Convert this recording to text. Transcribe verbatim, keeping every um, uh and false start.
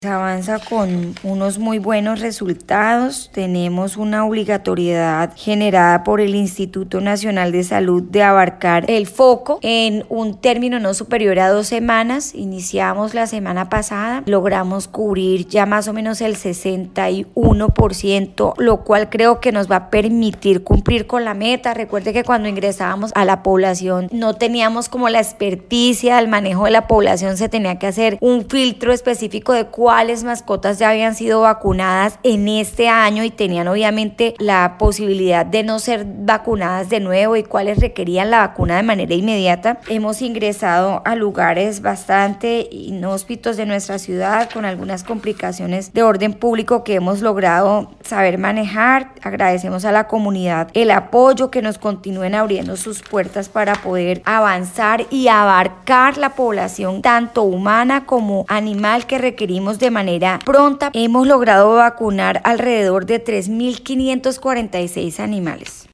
Se avanza con unos muy buenos resultados. Tenemos una obligatoriedad generada por el Instituto Nacional de Salud de abarcar el foco en un término no superior a dos semanas. Iniciamos la semana pasada, logramos cubrir ya más o menos el sesenta y uno por ciento, lo cual creo que nos va a permitir cumplir con la meta. Recuerde que cuando ingresábamos a la población no teníamos como la experticia del manejo de la población, se tenía que hacer un filtro específico de cuál cuáles mascotas ya habían sido vacunadas en este año y tenían obviamente la posibilidad de no ser vacunadas de nuevo y cuáles requerían la vacuna de manera inmediata. Hemos ingresado a lugares bastante inhóspitos de nuestra ciudad con algunas complicaciones de orden público que hemos logrado saber manejar. Agradecemos a la comunidad el apoyo, que nos continúen abriendo sus puertas para poder avanzar y abarcar la población tanto humana como animal que requerimos de manera pronta. Hemos logrado vacunar alrededor de tres mil quinientos cuarenta y seis animales.